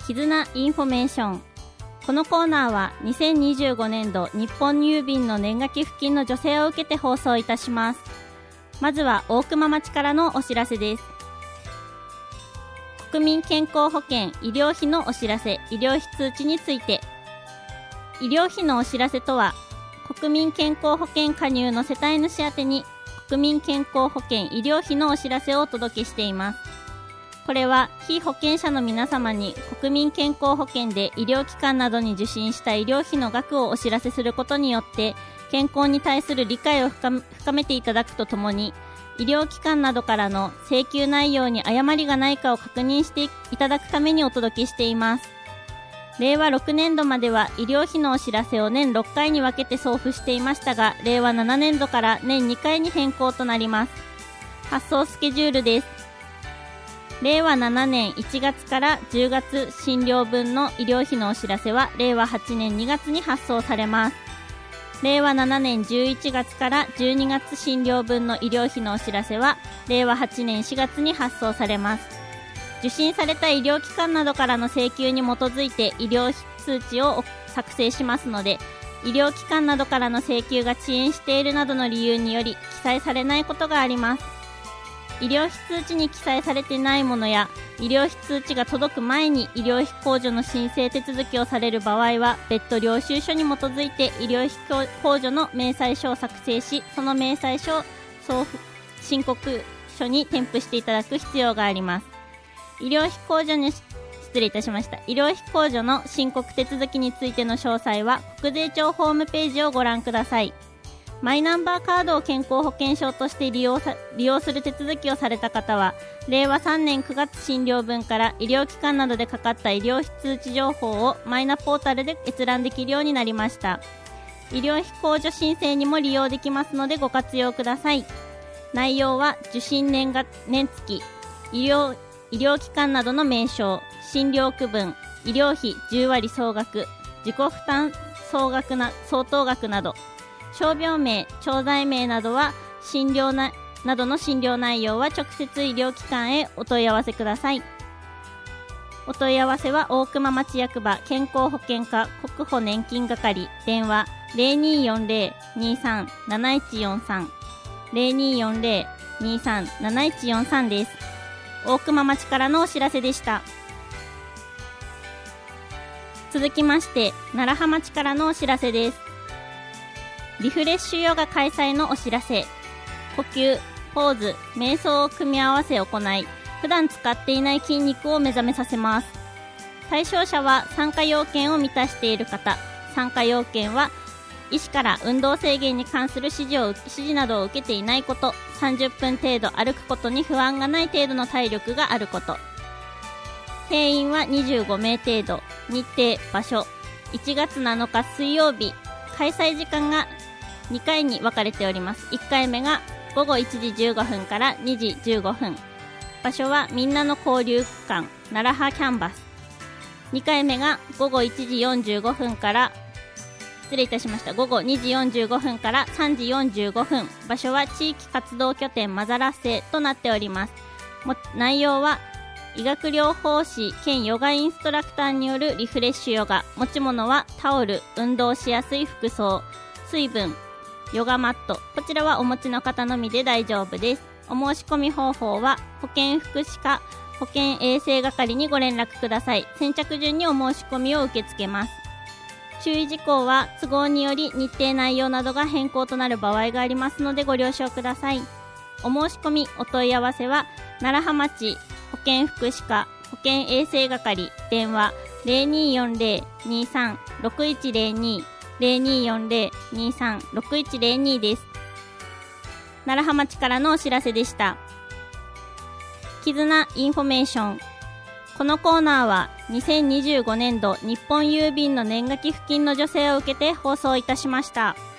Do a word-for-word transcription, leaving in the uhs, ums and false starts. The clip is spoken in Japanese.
絆インフォメーション。このコーナーはにせんにじゅうごねんど日本郵便の年賀寄付金の助成を受けて放送いたします。まずは大熊町からのお知らせです。国民健康保険医療費のお知らせ、医療費通知について。医療費のお知らせとは、国民健康保険加入の世帯主宛てに国民健康保険医療費のお知らせをお届けしています。これは被保険者の皆様に国民健康保険で医療機関などに受診した医療費の額をお知らせすることによって健康に対する理解を深めていただくとともに、医療機関などからの請求内容に誤りがないかを確認していただくためにお届けしています。れいわろくねんどまでは医療費のお知らせを年ろっかいに分けて送付していましたが、れいわななねんどから年にかいに変更となります。発送スケジュールです。れいわななねんいちがつからじゅうがつ診療分の医療費のお知らせはれいわはちねんにがつに発送されます。れいわななねんじゅういちがつからじゅうにがつ診療分の医療費のお知らせはれいわはちねんしがつに発送されます。受診された医療機関などからの請求に基づいて医療費通知を作成しますので、医療機関などからの請求が遅延しているなどの理由により記載されないことがあります。医療費通知に記載されていないものや医療費通知が届く前に医療費控除の申請手続きをされる場合は、別途領収書に基づいて医療費控除の明細書を作成し、その明細書を送付申告書に添付していただく必要があります。医療費控除に失礼いたしました医療費控除の申告手続きについての詳細は国税庁ホームページをご覧ください。マイナンバーカードを健康保険証として利用さ利用する手続きをされた方は、れいわさんねんくがつ診療分から医療機関などでかかった医療費通知情報をマイナポータルで閲覧できるようになりました。医療費控除申請にも利用できますのでご活用ください。内容は受診年が年月、医療医療機関などの名称、診療区分、医療費じゅうわり総額、自己負担総額な相当額など、傷病名、調剤名などは診療ななどの診療内容は直接医療機関へお問い合わせください。お問い合わせは大熊町役場健康保険課国保年金係、電話 ゼロにーよんゼロ にーさん なないちよんさん ゼロにーよんゼロ にーさん なないちよんさん です。大熊町からのお知らせでした。続きまして楢葉町からのお知らせです。リフレッシュヨガ開催のお知らせ。呼吸、ポーズ、瞑想を組み合わせ行い、普段使っていない筋肉を目覚めさせます。対象者は参加要件を満たしている方。参加要件は医師から運動制限に関する指示を指示などを受けていないこと、さんじゅっぷん程度歩くことに不安がない程度の体力があること。定員はにじゅうごめい程度。日程、場所いちがつなのか水曜日。開催時間がにかいに分かれております。いっかいめがごごいちじじゅうごふんからにじじゅうごふん。場所はみんなの交流区間楢葉キャンバス。にかいめがごごいちじよんじゅうごふんから失礼いたしましたごごにじよんじゅうごふんからさんじよんじゅうごふん。場所は地域活動拠点マザラッセとなっております。も内容は医学療法士兼ヨガインストラクターによるリフレッシュヨガ。持ち物はタオル、運動しやすい服装、水分、ヨガマット。こちらはお持ちの方のみで大丈夫です。お申し込み方法は保健福祉課保健衛生係にご連絡ください。先着順にお申し込みを受け付けます。注意事項は都合により日程内容などが変更となる場合がありますのでご了承ください。お申し込みお問い合わせは楢葉町保健福祉課保健衛生係、電話 ゼロにーよんゼロ にーさん ろくいちゼロに ゼロにーよんゼロ にーさん ろくいちゼロに です。楢葉町からのお知らせでした。絆インフォメーション。このコーナーはにせんにじゅうごねんど日本郵便の年賀寄付金の助成を受けて放送いたしました。